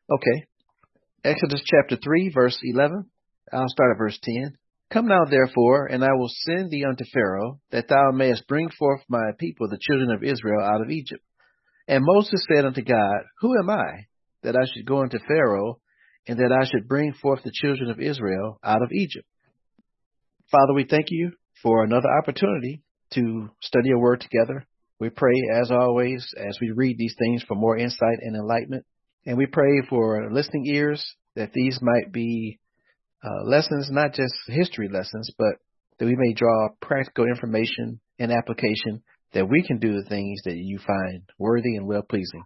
Okay. Exodus chapter 3, verse 11. I'll start at verse 10. Come now, therefore, and I will send thee unto Pharaoh, that thou mayest bring forth my people, the children of Israel, out of Egypt. And Moses said unto God, Who am I, that I should go unto Pharaoh, and that I should bring forth the children of Israel out of Egypt? Father, we thank you for another opportunity to study your word together. We pray, as always, as we read these things for more insight and enlightenment. And we pray for listening ears, that these might be lessons, not just history lessons, but that we may draw practical information and application, that we can do the things that you find worthy and well-pleasing.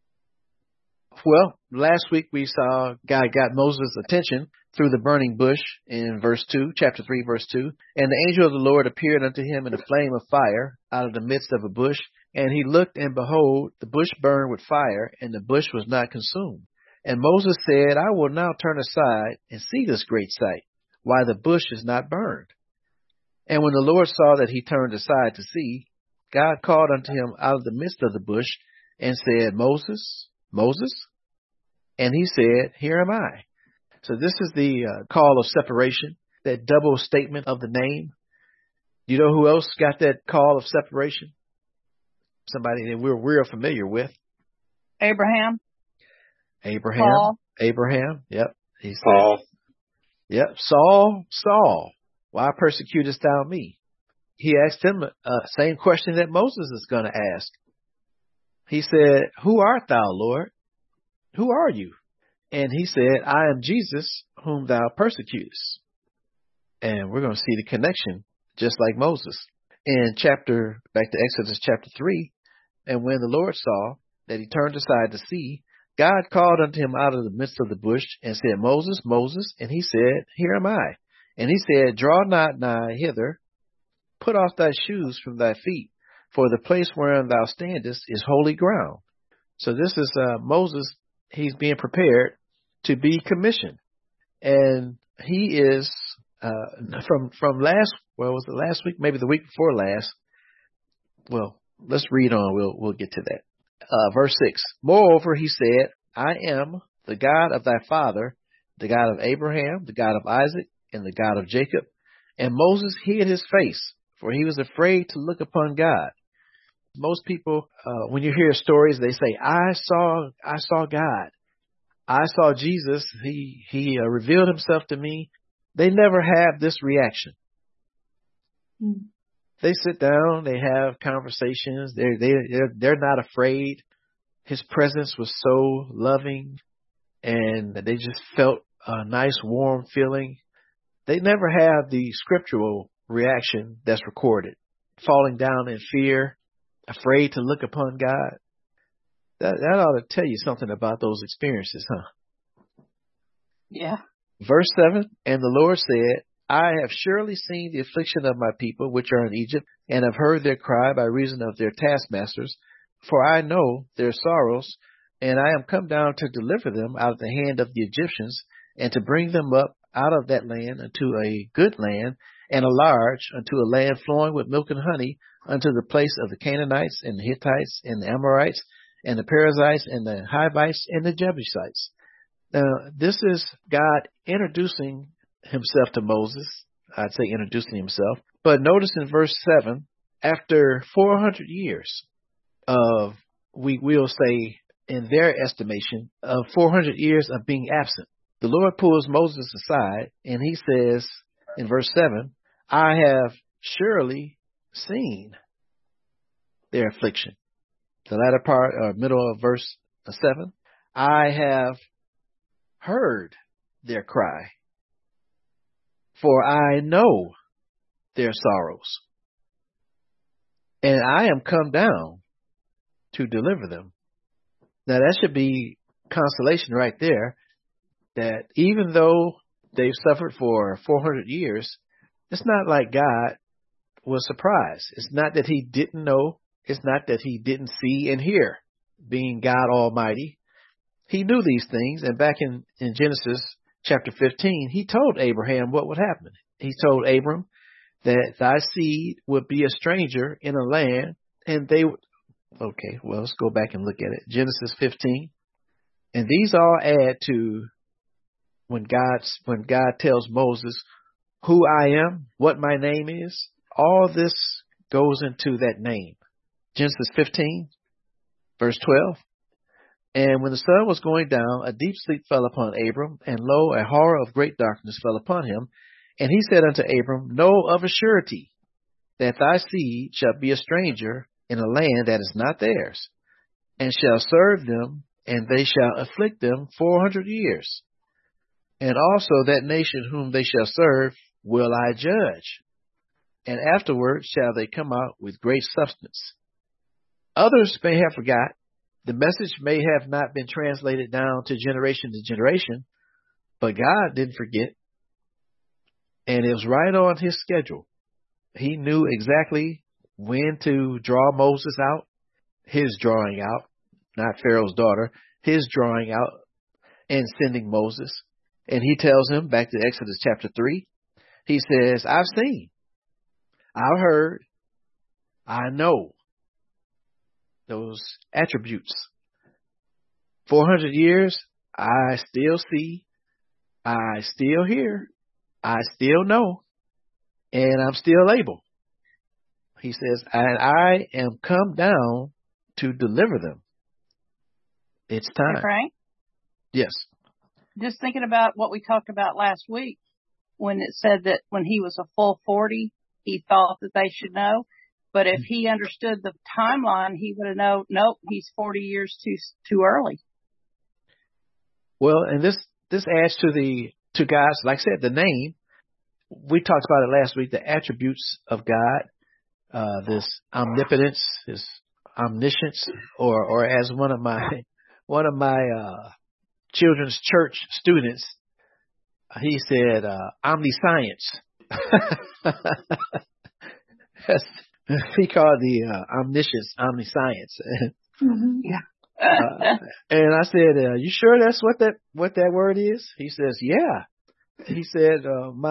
Well, last week we saw God got Moses' attention through the burning bush in verse 2, chapter 3, verse 2. And the angel of the Lord appeared unto him in a flame of fire out of the midst of a bush. And he looked, and behold, the bush burned with fire, and the bush was not consumed. And Moses said, I will now turn aside and see this great sight, why the bush is not burned. And when the Lord saw that he turned aside to see, God called unto him out of the midst of the bush and said, Moses, Moses? And he said, Here am I. So this is the call of separation, that double statement of the name. Do you know who else got that call of separation? Somebody that we're real familiar with. Abraham. Abraham. Yep. He said, Paul. Yep. Saul, Saul, why persecutest thou me? He asked him same question that Moses is going to ask. He said, Who art thou, Lord? Who are you? And he said, I am Jesus, whom thou persecutest. And we're going to see the connection, just like Moses. Back to Exodus chapter 3, and when the Lord saw that he turned aside to see, God called unto him out of the midst of the bush and said, Moses, Moses. And he said, Here am I. And he said, Draw not nigh hither, put off thy shoes from thy feet, for the place wherein thou standest is holy ground. So this is Moses. He's being prepared to be commissioned. And he is from last week, maybe the week before last. Well, let's read on. We'll get to that. Verse 6. Moreover, he said, I am the God of thy father, the God of Abraham, the God of Isaac, and the God of Jacob. And Moses hid his face, for he was afraid to look upon God. Most people, when you hear stories, they say, I saw God. I saw Jesus. He revealed himself to me. They never have this reaction. Mm. They sit down, they have conversations. They're not afraid. His presence was so loving, and they just felt a nice, warm feeling. They never have the scriptural reaction that's recorded, falling down in fear, afraid to look upon God. That ought to tell you something about those experiences, huh? Yeah. Verse 7, and the Lord said, I have surely seen the affliction of my people which are in Egypt, and have heard their cry by reason of their taskmasters. For I know their sorrows, and I am come down to deliver them out of the hand of the Egyptians, and to bring them up out of that land unto a good land, and a large, unto a land flowing with milk and honey, unto the place of the Canaanites, and the Hittites, and the Amorites, and the Perizzites, and the Hivites, and the Jebusites. Now, this is God introducing himself to Moses. I'd say introducing himself. But notice in verse 7, after 400 years of, we'll say, in their estimation, of 400 years of being absent, the Lord pulls Moses aside, and he says in verse 7, I have surely seen their affliction. The latter part, or middle of verse 7, I have heard their cry, for I know their sorrows, and I am come down to deliver them. Now that should be consolation right there, that even though they've suffered for 400 years, it's not like God was surprised. It's not that he didn't know. It's not that he didn't see and hear, being God Almighty. He knew these things, and back in Genesis chapter 15, he told Abraham what would happen. He told Abram that thy seed would be a stranger in a land, and they would... Okay, well, let's go back and look at it. Genesis 15. And these all add to when God tells Moses who I am, what my name is. All this goes into that name. Genesis 15, verse 12. And when the sun was going down, a deep sleep fell upon Abram, and lo, a horror of great darkness fell upon him. And he said unto Abram, Know of a surety that thy seed shall be a stranger in a land that is not theirs, and shall serve them, and they shall afflict them 400 years. And also that nation whom they shall serve will I judge, and afterward shall they come out with great substance. Others may have forgot. The message may have not been translated down to generation, but God didn't forget. And it was right on his schedule. He knew exactly when to draw Moses out, his drawing out, not Pharaoh's daughter, his drawing out and sending Moses. And he tells him, back to Exodus chapter 3, he says, I've seen, I've heard, I know those attributes. 400 years, I still see, I still hear, I still know, and I'm still able. He says, and I am come down to deliver them. It's time. Hey, Frank? Yes. Just thinking about what we talked about last week when it said that when he was a full 40, he thought that they should know. But if he understood the timeline, he would have known, nope, he's 40 years too early. Well, and this adds to God's, like I said, the name. We talked about it last week, the attributes of God, this omnipotence, this omniscience, or as one of my children's church students, he said, omniscience. He called the omniscience omniscience. Mm-hmm. Yeah. And I said, you sure that's what that word is? He says, yeah. He said,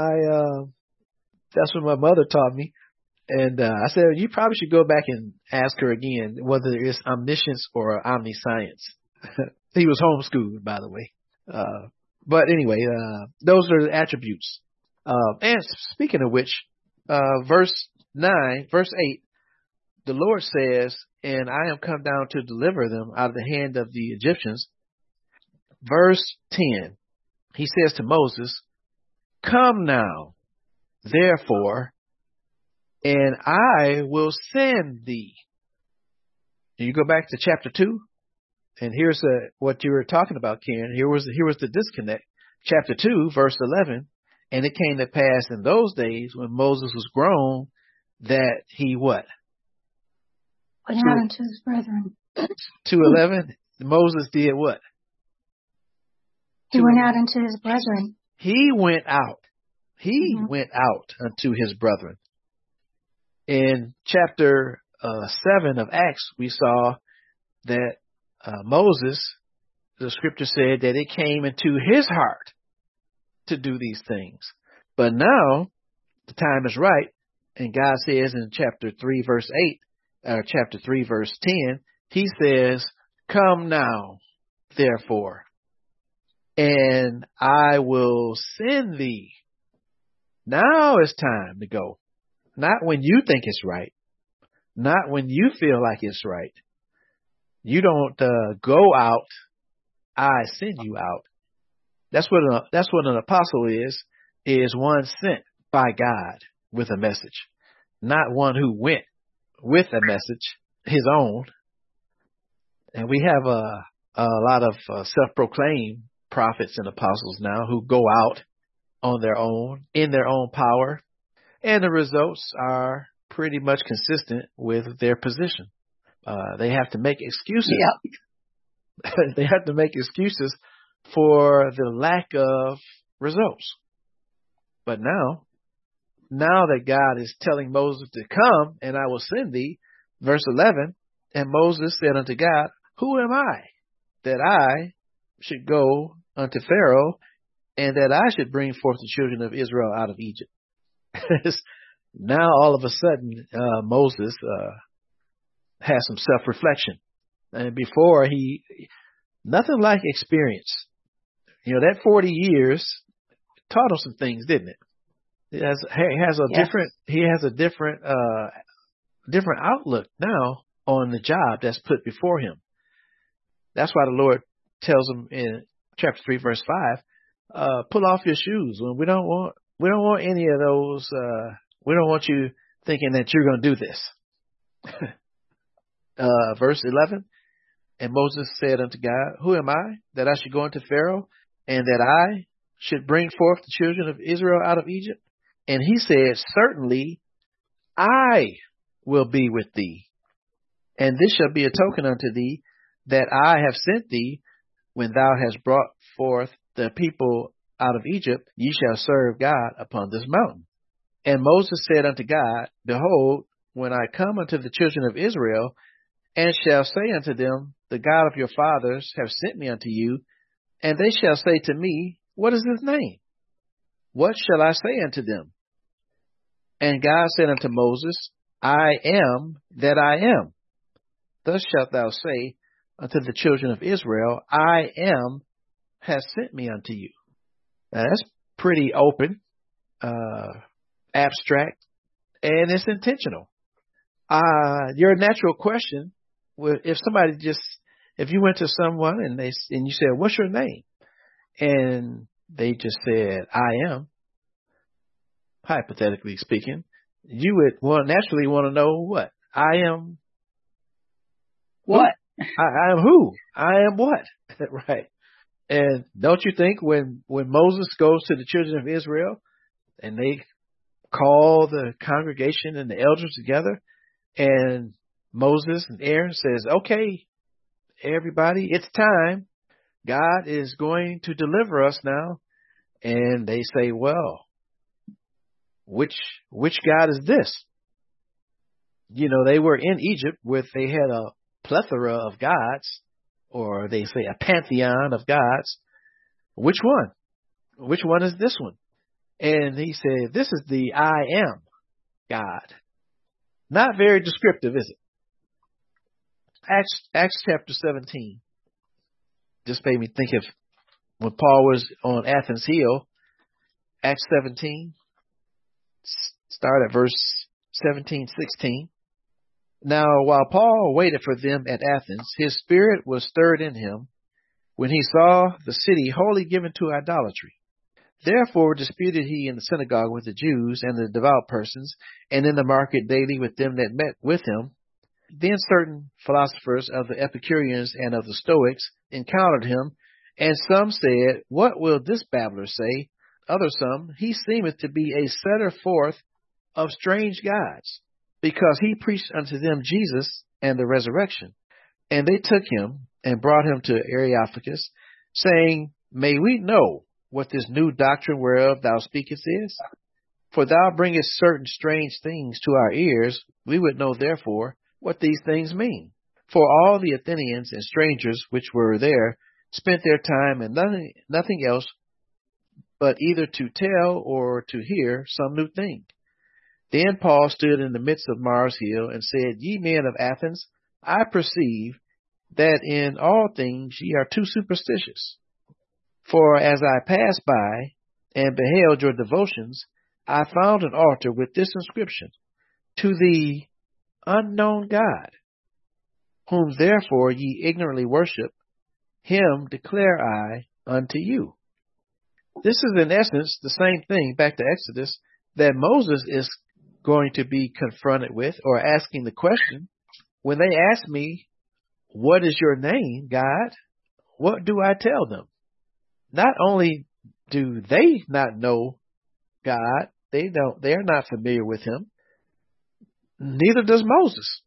that's what my mother taught me. And I said, you probably should go back and ask her again whether it's omniscience or omniscience. He was homeschooled, by the way. But anyway, those are the attributes. And speaking of which, verse 8, the Lord says, and I am come down to deliver them out of the hand of the Egyptians. Verse 10, he says to Moses, come now, therefore, and I will send thee. And you go back to chapter 2, and here's what you were talking about, Karen. Here was the disconnect. Chapter 2, verse 11, and it came to pass in those days when Moses was grown that he what? Went out unto his brethren. 2:11, Moses did what? He went out unto his brethren. He went out. He went out unto his brethren. In chapter 7 of Acts, we saw that Moses, the scripture said that it came into his heart to do these things. But now the time is right, and God says in chapter 3 verse 8, or chapter 3 verse 10, he says, come now, therefore, and I will send thee. Now it's time to go. Not when you think it's right. Not when you feel like it's right. You don't go out. I send you out. That's what an apostle is one sent by God with a message, not one who went with a message, his own. And we have a lot of self-proclaimed prophets and apostles now who go out on their own, in their own power, and the results are pretty much consistent with their position. They have to make excuses. Yep. They have to make excuses for the lack of results. But now that God is telling Moses to come, and I will send thee, verse 11, and Moses said unto God, who am I that I should go unto Pharaoh, and that I should bring forth the children of Israel out of Egypt? Now all of a sudden, Moses has some self-reflection. And before Nothing like experience. That 40 years taught him some things, didn't it? He has a different outlook now on the job that's put before him. That's why the Lord tells him in chapter 3, verse 5, pull off your shoes. We don't want any of those. We don't want you thinking that you're going to do this. Verse 11, and Moses said unto God, who am I that I should go unto Pharaoh, and that I should bring forth the children of Israel out of Egypt? And he said, certainly I will be with thee, and this shall be a token unto thee that I have sent thee. When thou hast brought forth the people out of Egypt, ye shall serve God upon this mountain. And Moses said unto God, behold, when I come unto the children of Israel, and shall say unto them, the God of your fathers have sent me unto you, and they shall say to me, what is his name? What shall I say unto them? And God said unto Moses, I am that I am. Thus shalt thou say unto the children of Israel, I am has sent me unto you. Now that's pretty open, abstract, and it's intentional. Your natural question, if you went to someone and you said, what's your name? And they just said, I am, hypothetically speaking, you would naturally want to know what? I am what? I am who? I am what? Right. And don't you think when Moses goes to the children of Israel and they call the congregation and the elders together, and Moses and Aaron says, okay, everybody, it's time. God is going to deliver us now. And they say, well, which God is this? They were in Egypt where they had a plethora of gods, or they say a pantheon of gods. Which one? Which one is this one? And he said, this is the I am God. Not very descriptive, is it? Acts chapter 17 just made me think of when Paul was on Athens Hill. Acts 17, start at verse 17, 16. Now, while Paul waited for them at Athens, his spirit was stirred in him when he saw the city wholly given to idolatry. Therefore disputed he in the synagogue with the Jews and the devout persons, and in the market daily with them that met with him. Then certain philosophers of the Epicureans and of the Stoics encountered him, and some said, what will this babbler say? Others some, he seemeth to be a setter forth of strange gods, because he preached unto them Jesus and the resurrection. And they took him and brought him to Areopagus, saying, may we know what this new doctrine whereof thou speakest is? For thou bringest certain strange things to our ears. We would know therefore what these things mean. For all the Athenians and strangers which were there spent their time in nothing else but either to tell or to hear some new thing. Then Paul stood in the midst of Mars Hill and said, ye men of Athens, I perceive that in all things ye are too superstitious. For as I passed by and beheld your devotions, I found an altar with this inscription, to the unknown God, whom therefore ye ignorantly worship, him declare I unto you. This is in essence the same thing, back to Exodus, that Moses is going to be confronted with, or asking the question, when they ask me, what is your name, God? What do I tell them? Not only do they not know God, they're not familiar with him. Neither does Moses.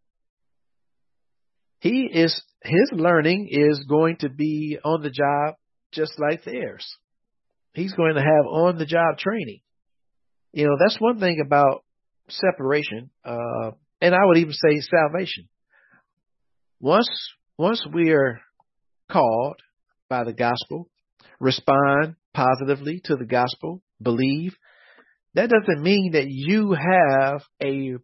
His learning is going to be on the job just like theirs. He's going to have on the job training. That's one thing about separation, and I would even say salvation. Once we are called by the gospel, respond positively to the gospel, believe, that doesn't mean that you have a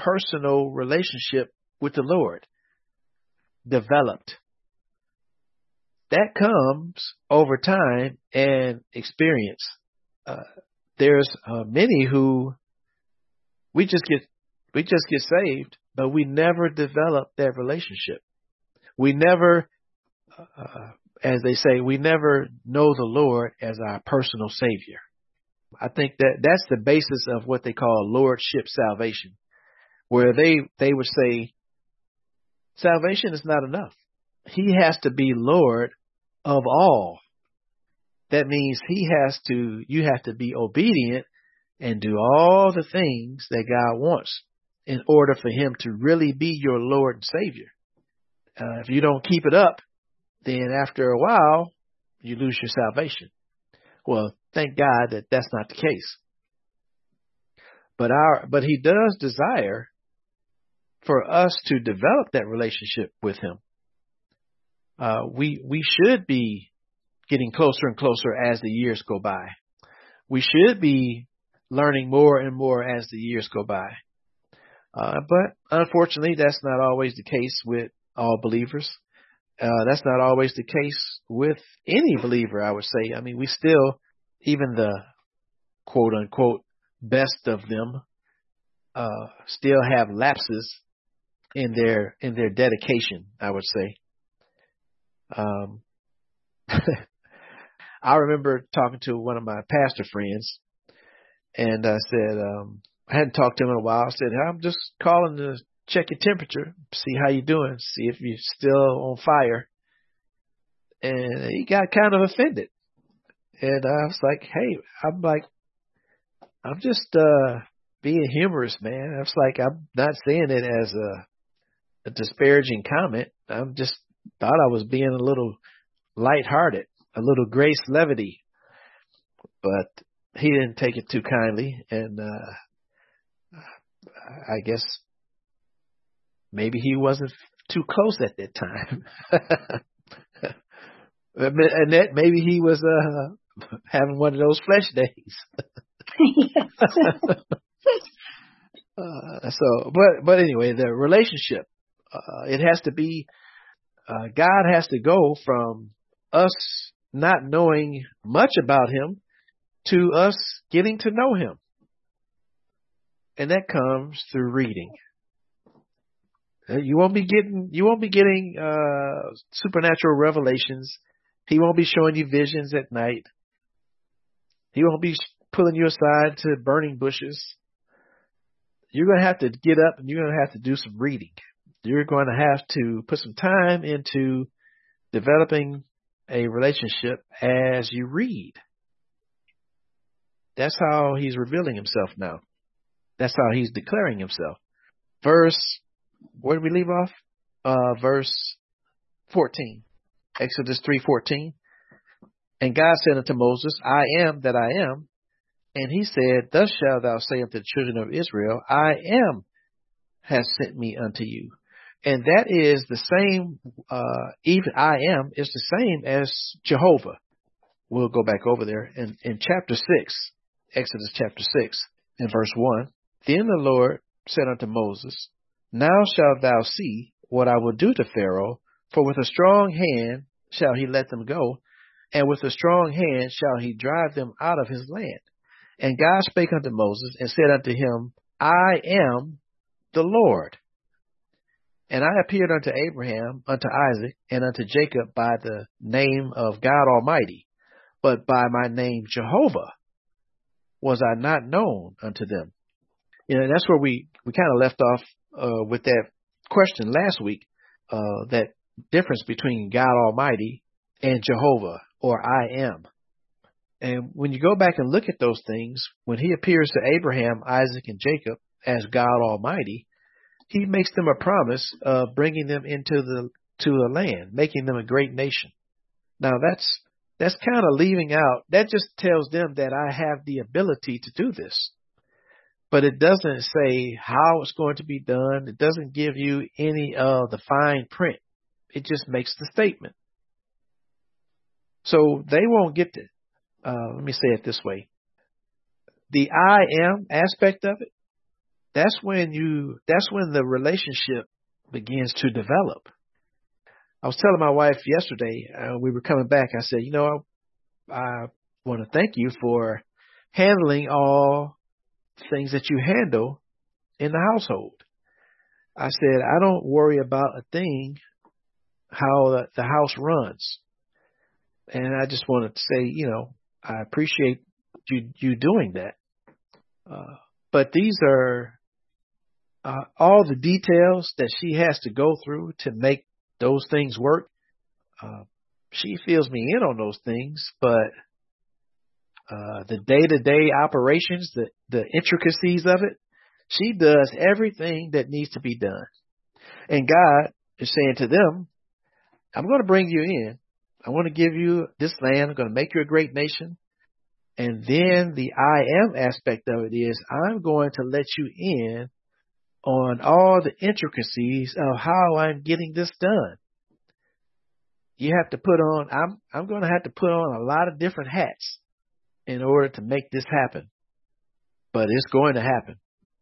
personal relationship with the Lord developed. that comes over time and experience. There's many who we just get saved, but we never develop that relationship. We never, as they say, we never know the Lord as our personal Savior. I think that's the basis of what they call lordship salvation, where they would say salvation is not enough. He has to be Lord of all. That means you have to be obedient and do all the things that God wants in order for him to really be your Lord and Savior. If you don't keep it up, then after a while, you lose your salvation. Well, thank God that that's not the case. But he does desire for us to develop that relationship with him. We should be getting closer and closer as the years go by. We should be learning more and more as the years go by. But unfortunately, that's not always the case with all believers. That's not always the case with any believer, I would say. I mean, we still, even the quote unquote best of them, still have lapses in their dedication, I would say. I remember talking to one of my pastor friends, and I said, I hadn't talked to him in a while. I said, I'm just calling to check your temperature, see how you're doing, see if you're still on fire. And he got kind of offended. And I was like, hey, I'm just being humorous, man. I was like, I'm not saying it as a disparaging comment. I'm just thought I was being a little lighthearted, a little grace levity. But he didn't take it too kindly, and I guess maybe he wasn't too close at that time. And that maybe he was having one of those flesh days. But anyway, the relationship, it has to be, God has to go from us not knowing much about him to us getting to know him. And that comes through reading. You won't be getting supernatural revelations. He won't be showing you visions at night. He won't be pulling you aside to burning bushes. You're going to have to get up and you're going to have to do some reading. You're going to have to put some time into developing a relationship as you read. That's how he's revealing himself now. That's how he's declaring himself. Where did we leave off? Verse 14. Exodus 3:14. And God said unto Moses, I am that I am. And he said, Thus shalt thou say unto the children of Israel, I am has sent me unto you. And that is the same, even I am is the same as Jehovah. We'll go back over there in chapter 6, Exodus chapter 6 and verse 1. Then the Lord said unto Moses, Now shalt thou see what I will do to Pharaoh, for with a strong hand shall he let them go, and with a strong hand shall he drive them out of his land. And God spake unto Moses and said unto him, I am the Lord. And I appeared unto Abraham, unto Isaac, and unto Jacob by the name of God Almighty, but by my name Jehovah was I not known unto them. You know, that's where we kind of left off with that question last week, that difference between God Almighty and Jehovah, or I am. And when you go back and look at those things, when he appears to Abraham, Isaac, and Jacob as God Almighty, he makes them a promise of bringing them into the land, making them a great nation. Now that's kind of leaving out, that just tells them that I have the ability to do this. But it doesn't say how it's going to be done. It doesn't give you any of the fine print. It just makes the statement. So they won't get it. Let me say it this way. The I am aspect of it, that's when the relationship begins to develop. I was telling my wife yesterday, we were coming back. I said, I want to thank you for handling all things that you handle in the household. I said, I don't worry about a thing how the house runs. And I just wanted to say, I appreciate you doing that. But these are all the details that she has to go through to make those things work. She fills me in on those things, but the day-to-day operations, the intricacies of it, she does everything that needs to be done. And God is saying to them, I'm going to bring you in. I want to give you this land. I'm going to make you a great nation. And then the I am aspect of it is I'm going to let you in on all the intricacies of how I'm getting this done. You have to put on, I'm going to have to put on a lot of different hats in order to make this happen. But it's going to happen.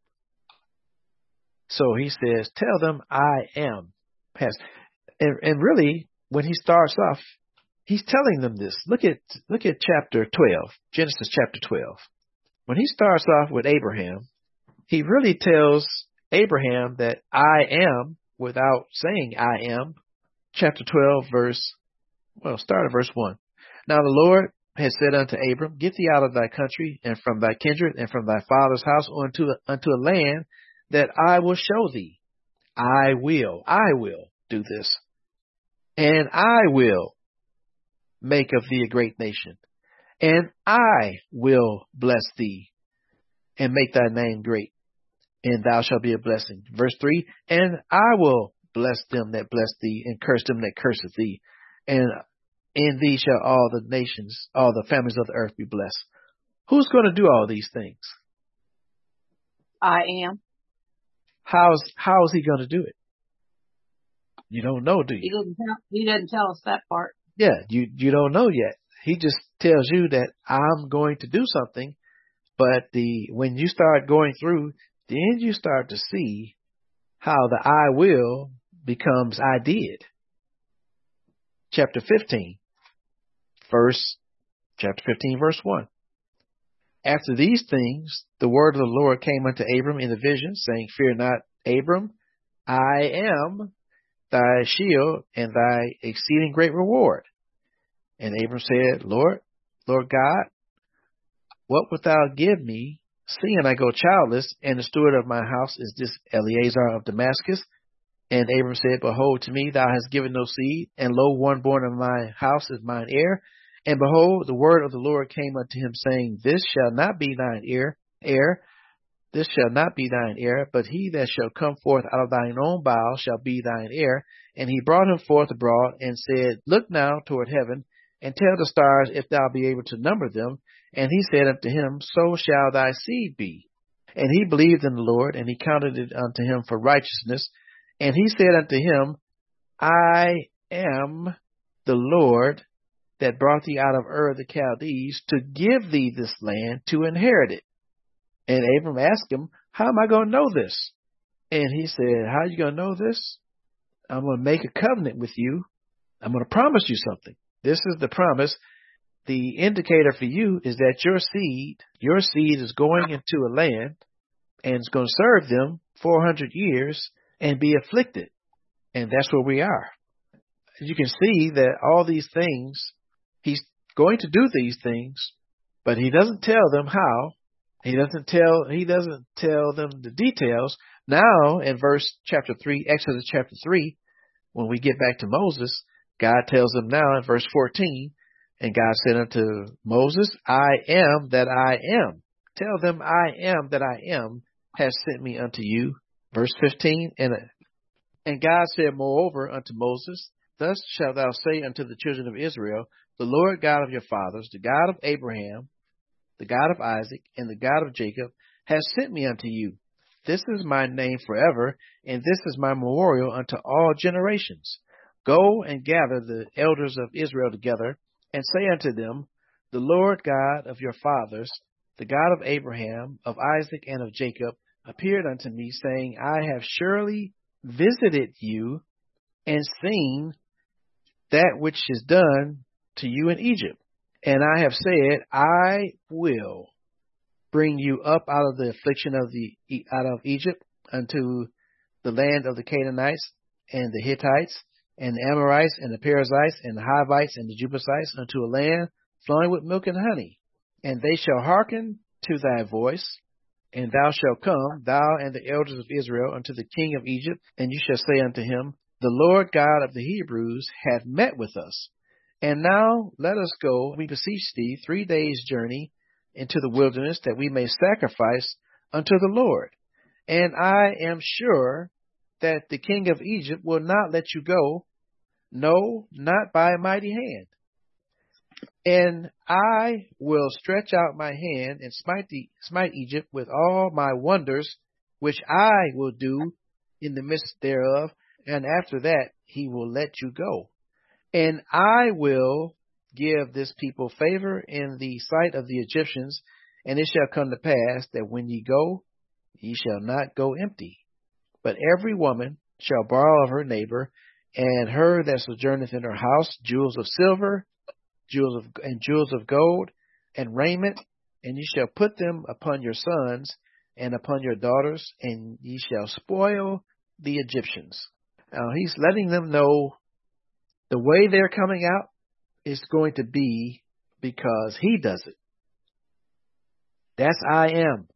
So he says, tell them I am. And really, when he starts off, he's telling them this. Look at chapter 12, Genesis chapter 12. When he starts off with Abraham, he really tells Abraham that I am without saying I am. Chapter 12, start at verse 1. Now the Lord had said unto Abram, get thee out of thy country and from thy kindred and from thy father's house unto a land that I will show thee. I will do this. And I will make of thee a great nation. And I will bless thee and make thy name great. And thou shalt be a blessing. Verse 3, and I will bless them that bless thee, and curse them that curseth thee. And in thee shall all the nations, all the families of the earth be blessed. Who's going to do all these things? I am. How is he going to do it? You don't know, do you? He didn't tell us that part. Yeah, you don't know yet. He just tells you that I'm going to do something, but when you start going through, then you start to see how the I will becomes I did. Chapter 15, verse 1. After these things, the word of the Lord came unto Abram in a vision, saying, fear not, Abram, I am thy shield and thy exceeding great reward. And Abram said, Lord God, what wilt thou give me, seeing I go childless, and the steward of my house is this Eleazar of Damascus? And Abram said, behold, to me thou hast given no seed, and lo, one born of my house is mine heir. And behold, the word of the Lord came unto him, saying, this shall not be thine heir, this shall not be thine heir, but he that shall come forth out of thine own bowels shall be thine heir. And he brought him forth abroad, and said, look now toward heaven, and tell the stars if thou be able to number them. And he said unto him, so shall thy seed be. And he believed in the Lord, and he counted it unto him for righteousness. And he said unto him, I am the Lord that brought thee out of Ur of the Chaldees to give thee this land to inherit it. And Abram asked him, how am I going to know this? And he said, how are you going to know this? I'm going to make a covenant with you. I'm going to promise you something. This is the promise. The indicator for you is that your seed is going into a land and it's going to serve them 400 years and be afflicted. And that's where we are. You can see that all these things, he's going to do these things, but he doesn't tell them how. He doesn't tell them the details. Now in chapter 3, Exodus chapter 3, when we get back to Moses, God tells them now in verse 14, and God said unto Moses, I am that I am. Tell them I am that I am has sent me unto you. Verse 15, and God said moreover unto Moses, thus shalt thou say unto the children of Israel, the Lord God of your fathers, the God of Abraham, the God of Isaac, and the God of Jacob, has sent me unto you. This is my name forever, and this is my memorial unto all generations. Go and gather the elders of Israel together, and say unto them, the Lord God of your fathers, the God of Abraham, of Isaac, and of Jacob, appeared unto me, saying, I have surely visited you and seen that which is done to you in Egypt. And I have said, I will bring you up out of the affliction out of Egypt unto the land of the Canaanites and the Hittites and the Amorites and the Perizzites and the Hivites and the Jebusites unto a land flowing with milk and honey. And they shall hearken to thy voice, and thou shalt come, thou and the elders of Israel, unto the king of Egypt, and you shall say unto him, the Lord God of the Hebrews hath met with us. And now let us go, we beseech thee, 3 days' journey into the wilderness, that we may sacrifice unto the Lord. And I am sure that the king of Egypt will not let you go, no, not by a mighty hand. And I will stretch out my hand and smite Egypt with all my wonders, which I will do in the midst thereof, and after that he will let you go. And I will give this people favor in the sight of the Egyptians, and it shall come to pass that when ye go, ye shall not go empty. But every woman shall borrow of her neighbor, and her that sojourneth in her house, jewels of silver, jewels of gold, and raiment, and ye shall put them upon your sons and upon your daughters, and ye shall spoil the Egyptians. Now he's letting them know the way they're coming out is going to be because he does it. That's I am.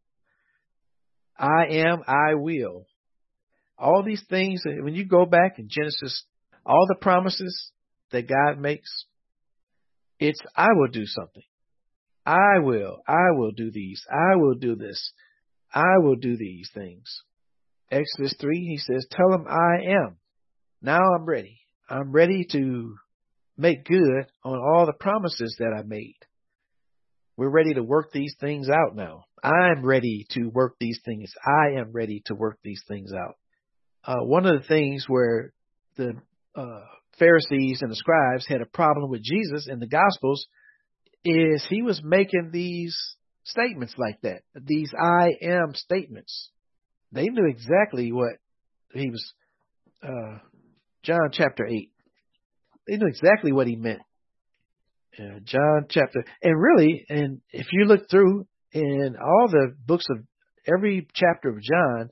I will. All these things, when you go back in Genesis, all the promises that God makes, it's I will do something. I will do these. I will do this. I will do these things. Exodus 3, he says, tell them I am. Now I'm ready. I'm ready to make good on all the promises that I made. We're ready to work these things out now. I'm ready to work these things. I am ready to work these things out. One of the things where the Pharisees and the scribes had a problem with Jesus in the Gospels is he was making these statements like that, these I am statements. They knew exactly what he was, John chapter 8. They knew exactly what he meant. John chapter, and if you look through in all the books of every chapter of John,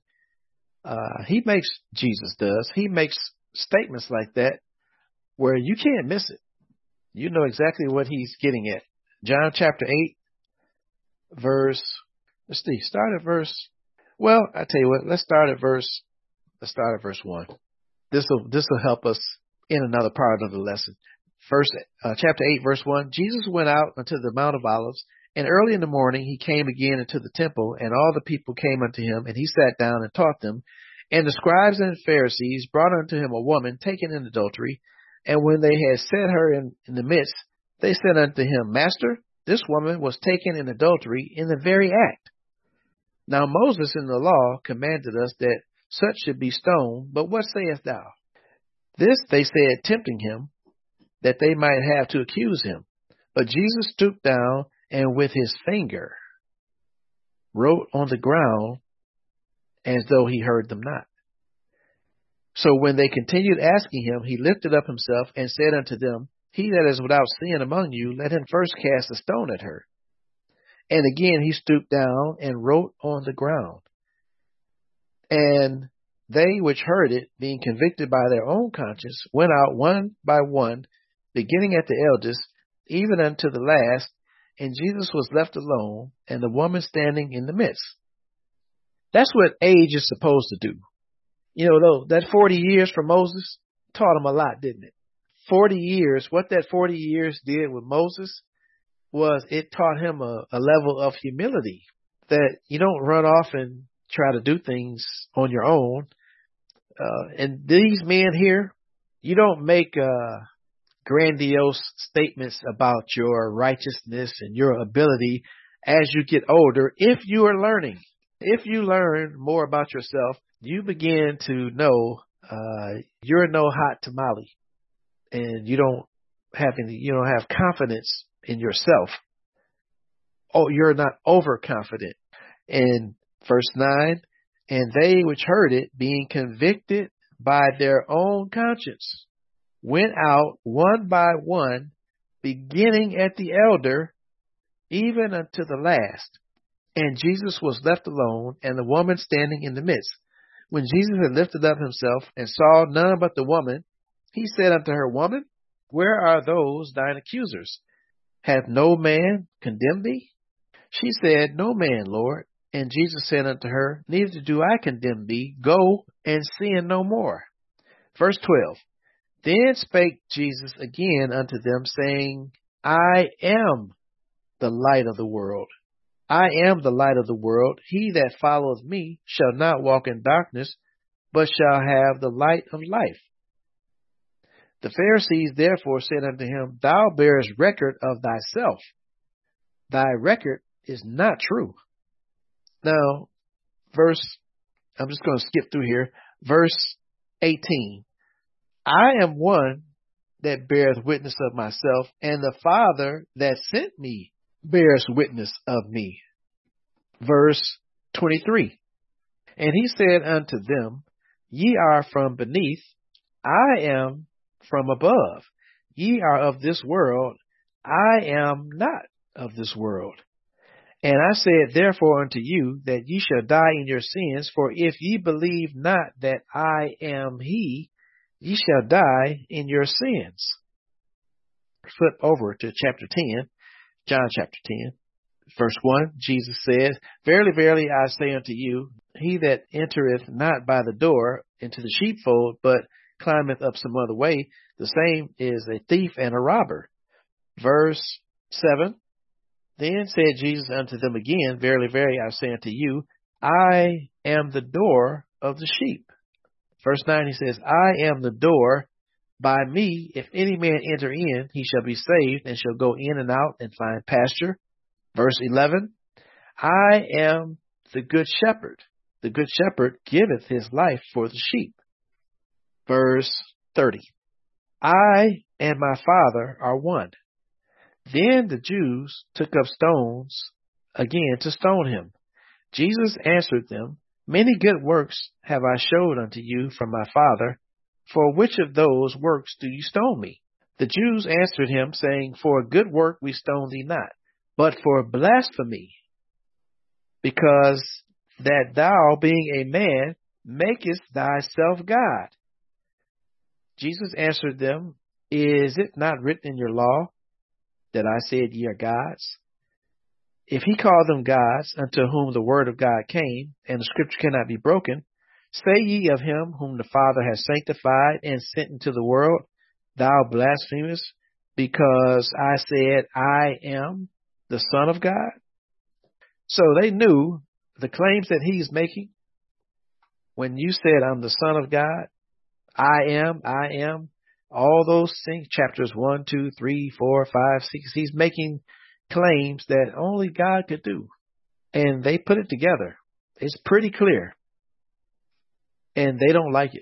he makes statements like that where you can't miss it. You know exactly what he's getting at. John chapter 8, verse, let's see, start at verse, well, I tell you what, let's start at verse 1. This will help us in another part of the lesson. Chapter 8, verse 1, Jesus went out unto the Mount of Olives, and early in the morning he came again into the temple, and all the people came unto him, and he sat down and taught them. And the scribes and Pharisees brought unto him a woman taken in adultery, and when they had set her in the midst, they said unto him, Master, this woman was taken in adultery in the very act. Now Moses in the law commanded us that such should be stoned, but what sayest thou? This they said, tempting him, that they might have to accuse him. But Jesus stooped down and with his finger wrote on the ground as though he heard them not. So when they continued asking him, he lifted up himself and said unto them, He that is without sin among you, let him first cast a stone at her. And again he stooped down and wrote on the ground. And they which heard it, being convicted by their own conscience, went out one by one, beginning at the eldest, even unto the last, and Jesus was left alone, and the woman standing in the midst. That's what age is supposed to do. You know, though, that 40 years for Moses taught him a lot, didn't it? 40 years, what that 40 years did with Moses was it taught him a level of humility, that you don't run off and try to do things on your own. And these men here, you don't make grandiose statements about your righteousness and your ability as you get older. If you are learning, if you learn more about yourself, you begin to know you're no hot tamale, and you don't have confidence in yourself. Oh, you're not overconfident. In verse 9, and they which heard it, being convicted by their own conscience, went out one by one, beginning at the elder, even unto the last. And Jesus was left alone, and the woman standing in the midst. When Jesus had lifted up himself, and saw none but the woman, he said unto her, Woman, where are those thine accusers? Hath no man condemned thee? She said, No man, Lord. And Jesus said unto her, Neither do I condemn thee. Go and sin no more. Verse 12. Then spake Jesus again unto them, saying, I am the light of the world. I am the light of the world. He that followeth me shall not walk in darkness, but shall have the light of life. The Pharisees therefore said unto him, Thou bearest record of thyself. Thy record is not true. Now, I'm just going to skip through here. Verse 18. I am one that beareth witness of myself, and the Father that sent me bears witness of me. Verse 23. And he said unto them, Ye are from beneath, I am from above. Ye are of this world, I am not of this world. And I said therefore unto you, that ye shall die in your sins, for if ye believe not that I am he, ye shall die in your sins. Flip over to chapter 10, John chapter 10, verse 1. Jesus says, Verily, verily, I say unto you, he that entereth not by the door into the sheepfold, but climbeth up some other way, the same is a thief and a robber. Verse 7. Then said Jesus unto them again, Verily, verily, I say unto you, I am the door of the sheep. Verse 9, he says, I am the door. By me, if any man enter in, he shall be saved, and shall go in and out and find pasture. Verse 11, I am the good shepherd. The good shepherd giveth his life for the sheep. Verse 30, I and my Father are one. Then the Jews took up stones again to stone him. Jesus answered them, Many good works have I showed unto you from my Father. For which of those works do you stone me? The Jews answered him, saying, For a good work we stone thee not, but for blasphemy, because that thou, being a man, makest thyself God. Jesus answered them, Is it not written in your law that I said ye are gods? If he called them gods, unto whom the word of God came, and the scripture cannot be broken, say ye of him whom the Father has sanctified and sent into the world, Thou blasphemest, because I said, I am the Son of God? So they knew the claims that he's making. When you said, I'm the Son of God, I am, all those things, chapters 1, 2, 3, 4, 5, 6, he's making claims that only God could do. And they put it together. It's pretty clear. And they don't like it.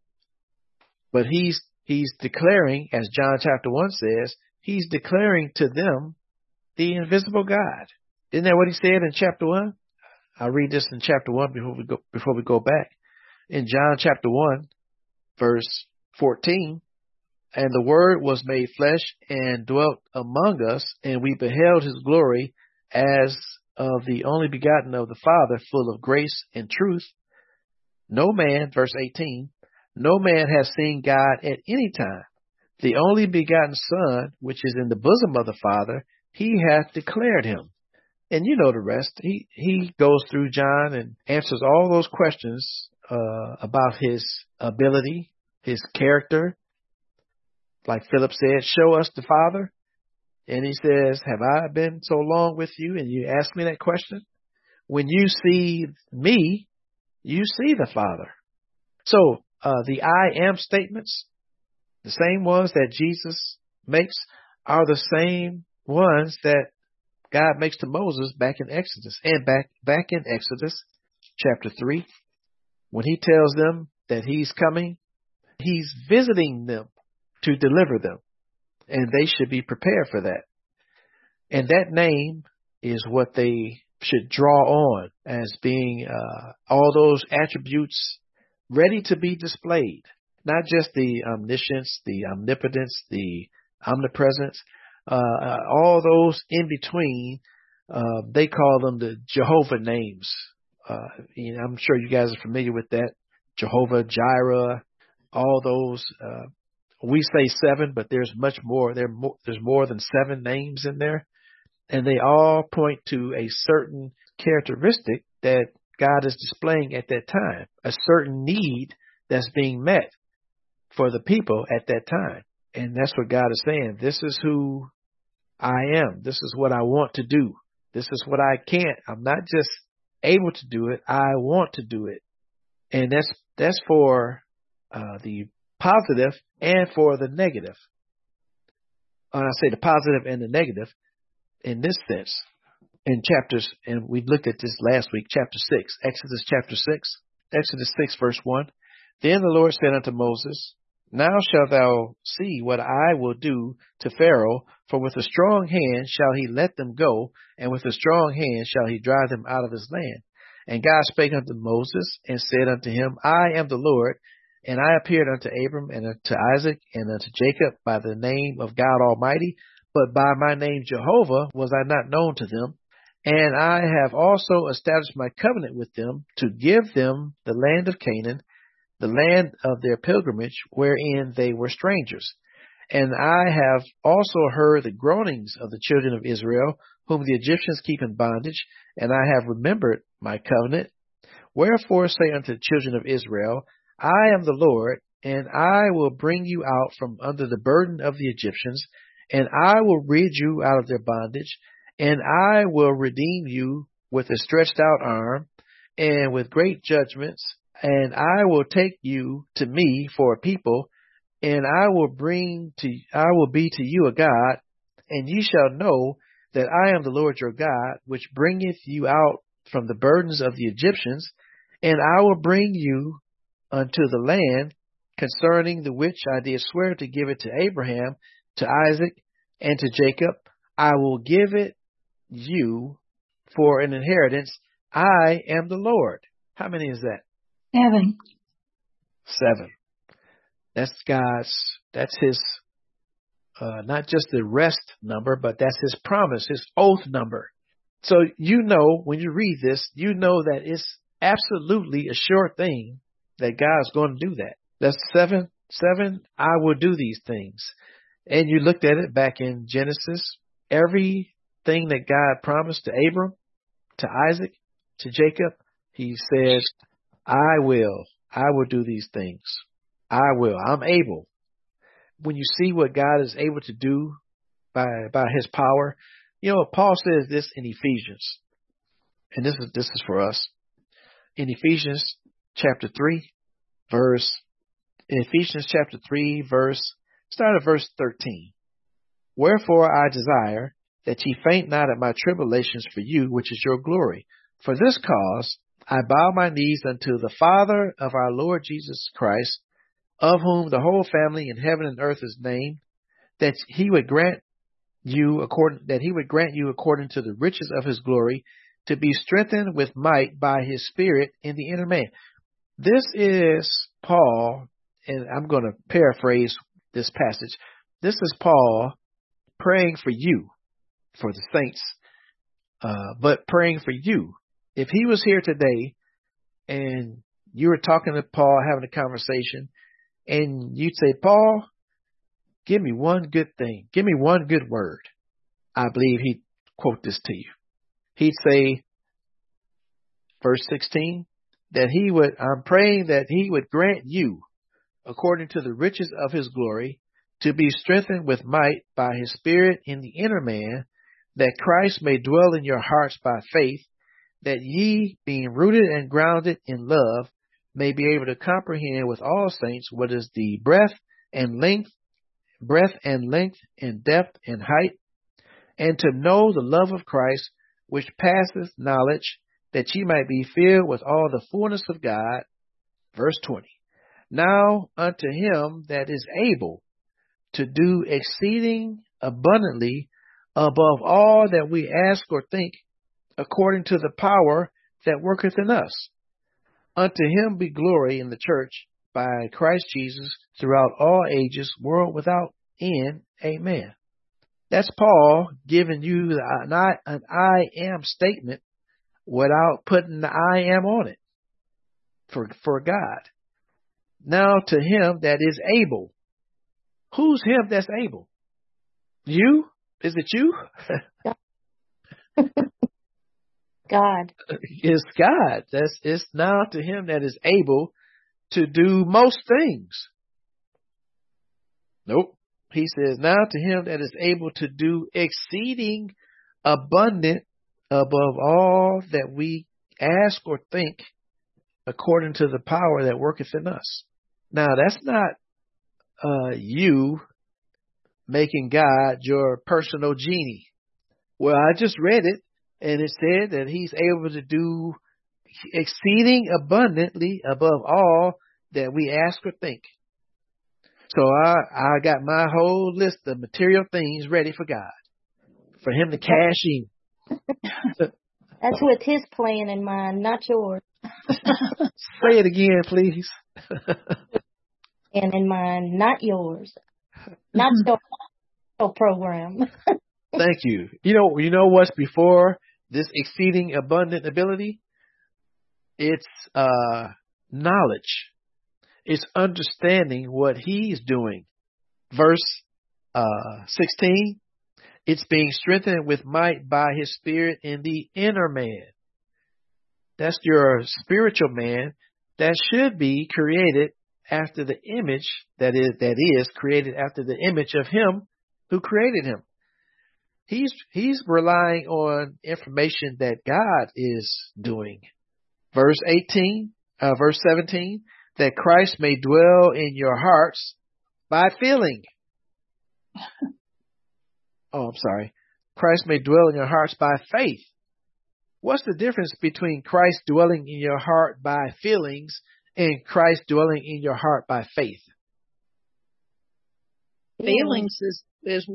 But he's declaring, as John chapter 1 says, he's declaring to them the invisible God. Isn't that what he said in chapter 1? I'll read this in chapter 1 before we go back. In John chapter 1, verse 14, And the Word was made flesh and dwelt among us, and we beheld his glory as of the only begotten of the Father, full of grace and truth. No man, verse 18, no man has seen God at any time. The only begotten Son, which is in the bosom of the Father, he hath declared him. And you know the rest. He goes through John and answers all those questions about his ability, his character. Like Philip said, show us the Father. And he says, have I been so long with you? And you ask me that question? When you see me, you see the Father. So the I am statements, the same ones that Jesus makes, are the same ones that God makes to Moses back in Exodus. And back in Exodus chapter 3, when he tells them that he's coming, he's visiting them to deliver them. And they should be prepared for that. And that name is what they should draw on as being all those attributes ready to be displayed. not just the omniscience, the omnipotence, the omnipresence, all those in between. They call them the Jehovah names. I'm sure you guys are familiar with that. Jehovah, Jireh, all those. We say 7, but there's much more. There's more than 7 names in there. And they all point to a certain characteristic that God is displaying at that time, a certain need that's being met for the people at that time. And that's what God is saying. This is who I am. This is what I want to do. This is what I can't. I'm not just able to do it. I want to do it. And that's for the positive and for the negative. And I say the positive and the negative in this sense. In chapters, and we looked at this last week, chapter 6, Exodus 6, verse 1. Then the Lord said unto Moses, Now shalt thou see what I will do to Pharaoh, for with a strong hand shall he let them go, and with a strong hand shall he drive them out of his land. And God spake unto Moses, and said unto him, I am the Lord, and I appeared unto Abram, and unto Isaac, and unto Jacob by the name of God Almighty, but by my name Jehovah was I not known to them. And I have also established my covenant with them to give them the land of Canaan, the land of their pilgrimage, wherein they were strangers. And I have also heard the groanings of the children of Israel, whom the Egyptians keep in bondage, and I have remembered my covenant. Wherefore say unto the children of Israel, I am the Lord, and I will bring you out from under the burden of the Egyptians, and I will rid you out of their bondage, and I will redeem you with a stretched out arm and with great judgments, and I will take you to me for a people, and I will be to you a God, and ye shall know that I am the Lord your God, which bringeth you out from the burdens of the Egyptians, and I will bring you unto the land concerning the which I did swear to give it to Abraham, to Isaac, and to Jacob. I will give it you for an inheritance. I am the Lord. How many is that? 7. 7. That's his, not just the rest number, but that's his promise, his oath number. So when you read this, that it's absolutely a sure thing that God's going to do that. That's 7. I will do these things. And you looked at it back in Genesis. Everything that God promised to Abram, to Isaac, to Jacob, he says, I will do these things. I will. I'm able. When you see what God is able to do by his power, Paul says this in Ephesians, and this is for us. In Ephesians chapter 3, start at verse 13. Wherefore I desire that ye faint not at my tribulations for you, which is your glory. For this cause I bow my knees unto the Father of our Lord Jesus Christ, of whom the whole family in heaven and earth is named, that he would grant you according to the riches of his glory, to be strengthened with might by his Spirit in the inner man. This is Paul, and I'm going to paraphrase this passage. This is Paul praying for you, for the saints, but praying for you. If he was here today and you were talking to Paul, having a conversation, and you'd say, Paul, give me one good thing. Give me one good word. I believe he'd quote this to you. He'd say, verse 16, I'm praying that he would grant you, according to the riches of his glory, to be strengthened with might by his Spirit in the inner man, that Christ may dwell in your hearts by faith, that ye, being rooted and grounded in love, may be able to comprehend with all saints what is the breadth and length and depth and height, and to know the love of Christ, which passeth knowledge, that ye might be filled with all the fullness of God. Verse 20. Now unto him that is able to do exceeding abundantly above all that we ask or think, according to the power that worketh in us. Unto him be glory in the church by Christ Jesus throughout all ages, world without end. Amen. That's Paul giving you an I am statement without putting the I am on it for God. Now to him that is able. Who's him that's able? You? Is it you? God. It's God. It's now to him that is able to do most things. Nope. He says, now to him that is able to do exceeding abundant above all that we ask or think, according to the power that worketh in us. Now, that's not you making God your personal genie. Well, I just read it, and it said that he's able to do exceeding abundantly above all that we ask or think. So I got my whole list of material things ready for God, for him to cash in. That's with his plan in mind, not yours. Say it again, please. And in mind, not yours. Not your program. Thank you. You know what's before this exceeding abundant ability? It's knowledge. It's understanding what he's doing. Verse 16, it's being strengthened with might by his spirit in the inner man. That's your spiritual man that should be created after the image that is created after the image of him who created him. He's relying on information that God is doing. Verse 17, that Christ may dwell in your hearts by feeling. Christ may dwell in your hearts by faith. What's the difference between Christ dwelling in your heart by feelings and Christ dwelling in your heart by faith? Feelings is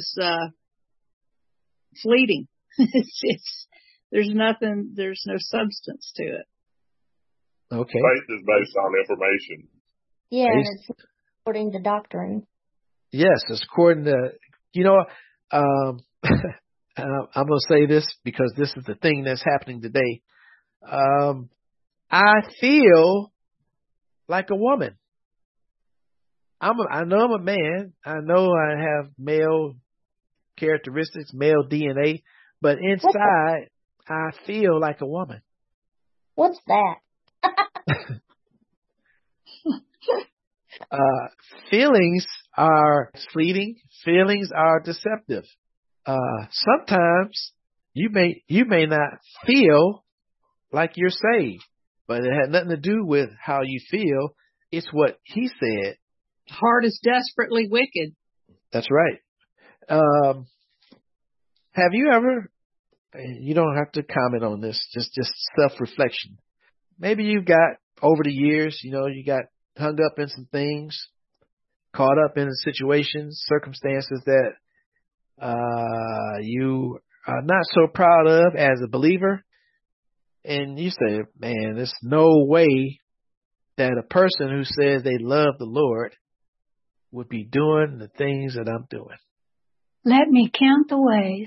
fleeting. There's no substance to it. Okay. Faith is based on information. Yeah, and it's according to doctrine. Yes, it's according to, I'm going to say this because this is the thing that's happening today. I feel like a woman. I know I'm a man. I know I have male characteristics, male DNA, but inside I feel like a woman. What's that? Feelings are fleeting. Feelings are deceptive. Sometimes you may not feel like you're saved, but it had nothing to do with how you feel. It's what he said. Heart is desperately wicked. That's right. Have you ever? You don't have to comment on this. Just self-reflection. Maybe you got over the years. You got hung up in some things, caught up in situations, circumstances that you are not so proud of as a believer. And you say, man, there's no way that a person who says they love the Lord would be doing the things that I'm doing. Let me count the ways.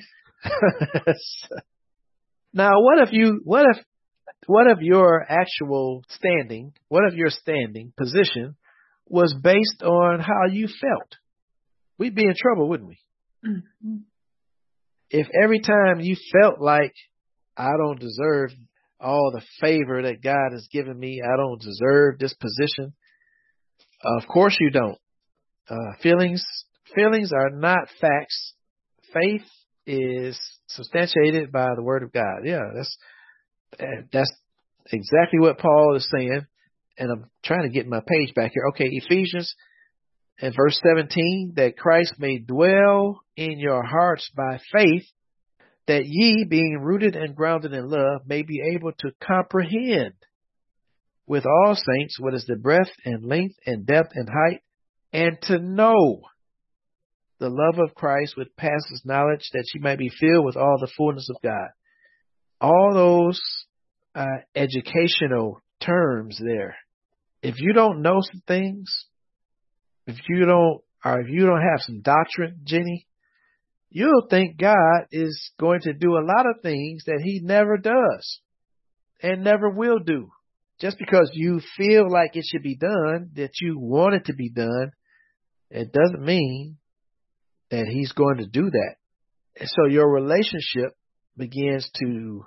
Now, what if your actual standing, what if your standing position was based on how you felt? We'd be in trouble, wouldn't we? Mm-hmm. If every time you felt like I don't deserve all the favor that God has given me, I don't deserve this position. Of course you don't. Feelings are not facts. Faith is substantiated by the word of God. Yeah, that's exactly what Paul is saying. And I'm trying to get my page back here. Okay, Ephesians and verse 17, that Christ may dwell in your hearts by faith, that ye, being rooted and grounded in love, may be able to comprehend with all saints what is the breadth and length and depth and height, and to know the love of Christ which passes knowledge, that ye might be filled with all the fullness of God. All those educational terms there If you don't know some things, if you don't have some doctrine, Jenny, you'll think God is going to do a lot of things that he never does and never will do. Just because you feel like it should be done, that you want it to be done, it doesn't mean that he's going to do that. And so your relationship begins to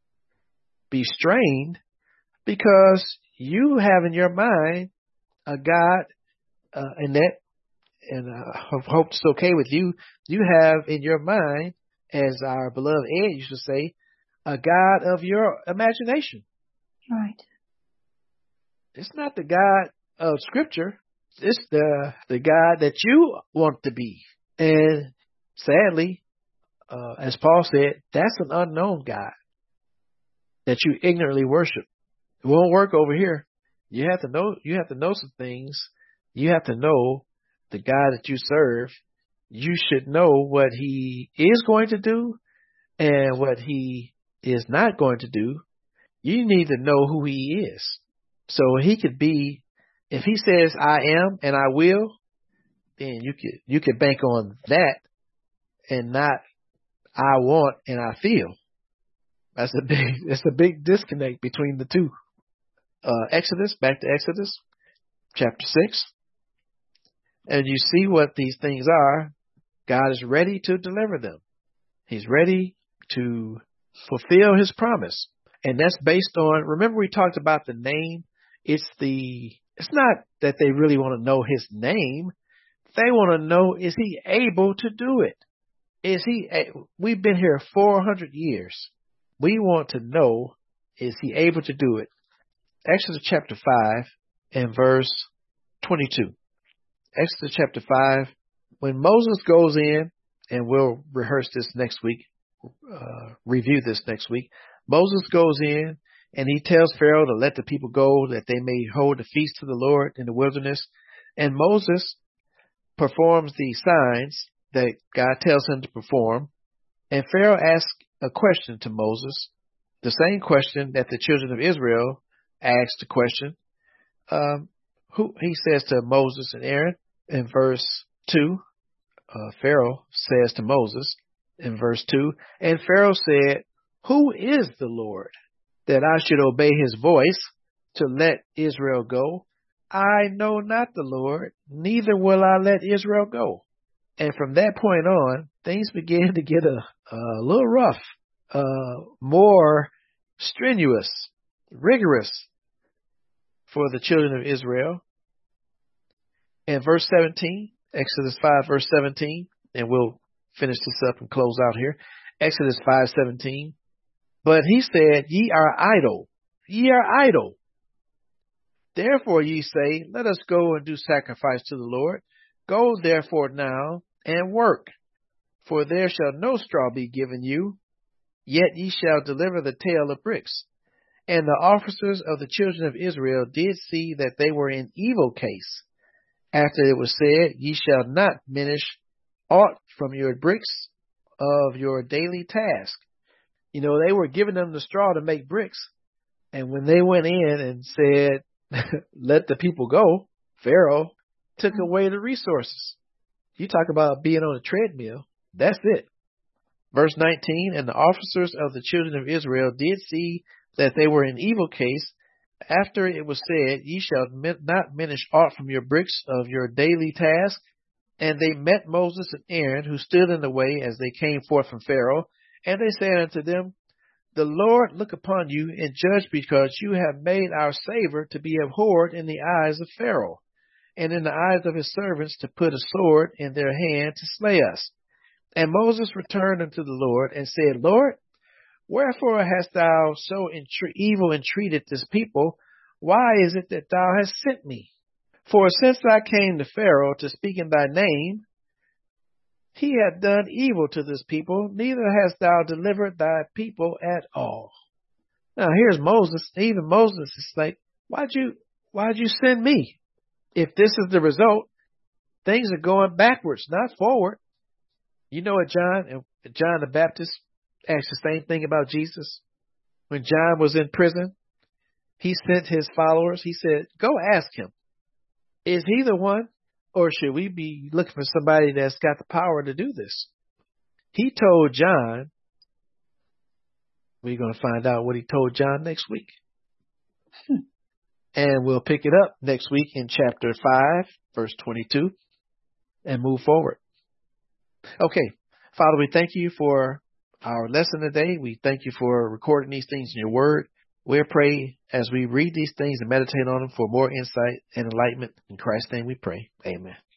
be strained because you have in your mind a God, Annette, and I hope it's okay with you. You have in your mind, as our beloved Ed used to say, a God of your imagination. Right. It's not the God of Scripture. It's the God that you want to be. And sadly, as Paul said, that's an unknown God that you ignorantly worship. It won't work over here. You have to know some things. You have to know the God that you serve. You should know what he is going to do and what he is not going to do. You need to know who he is. So he could be, if he says I am and I will, then you could bank on that and not I want and I feel. That's a big disconnect between the two. Back to Exodus chapter 6. And you see what these things are. God is ready to deliver them. He's ready to fulfill his promise. And that's based on, remember we talked about the name. It's not that they really want to know his name. They want to know, is he able to do it? We've been here 400 years. We want to know, is he able to do it? Exodus chapter 5 and verse 22. Exodus chapter 5, when Moses goes in, and we'll rehearse this next week, review this next week. Moses goes in and he tells Pharaoh to let the people go that they may hold the feast to the Lord in the wilderness. And Moses performs the signs that God tells him to perform. And Pharaoh asks a question to Moses, the same question that the children of Israel asked the question. He says to Moses and Aaron in verse 2, Pharaoh says to Moses in verse 2, and Pharaoh said, who is the Lord that I should obey his voice to let Israel go? I know not the Lord, neither will I let Israel go. And from that point on, things began to get a little rough, more strenuous, rigorous for the children of Israel. In verse 17, Exodus 5 verse 17, and we'll finish this up and close out here. Exodus 5:17. But he said, ye are idle. Therefore ye say, let us go and do sacrifice to the Lord. Go therefore now and work, for there shall no straw be given you, yet ye shall deliver the tale of bricks. And the officers of the children of Israel did see that they were in evil case, after it was said, ye shall not diminish aught from your bricks of your daily task. You know, they were giving them the straw to make bricks. And when they went in and said, let the people go, Pharaoh took away the resources. You talk about being on a treadmill. That's it. Verse 19, and the officers of the children of Israel did see that they were in evil case, after it was said, ye shall not diminish aught from your bricks of your daily task. And they met Moses and Aaron, who stood in the way as they came forth from Pharaoh. And they said unto them, the Lord look upon you and judge, because you have made our savor to be abhorred in the eyes of Pharaoh, and in the eyes of his servants, to put a sword in their hand to slay us. And Moses returned unto the Lord and said, Lord, wherefore hast thou so evil entreated this people? Why is it that thou hast sent me? For since I came to Pharaoh to speak in thy name, he hath done evil to this people, neither hast thou delivered thy people at all. Now here's Moses. Even Moses is like, why'd you send me? If this is the result, things are going backwards, not forward. You know what John the Baptist asked the same thing about Jesus? When John was in prison He sent his followers. He said, go ask him. Is he the one? Or should we be looking for somebody that's got the power to do this? He told John. We're going to find out what he told John next week. And we'll pick it up next week in chapter 5, verse 22, and move forward. Okay. Father, we thank you for our lesson today. We thank you for recording these things in your word. We pray as we read these things and meditate on them for more insight and enlightenment. In Christ's name we pray. Amen.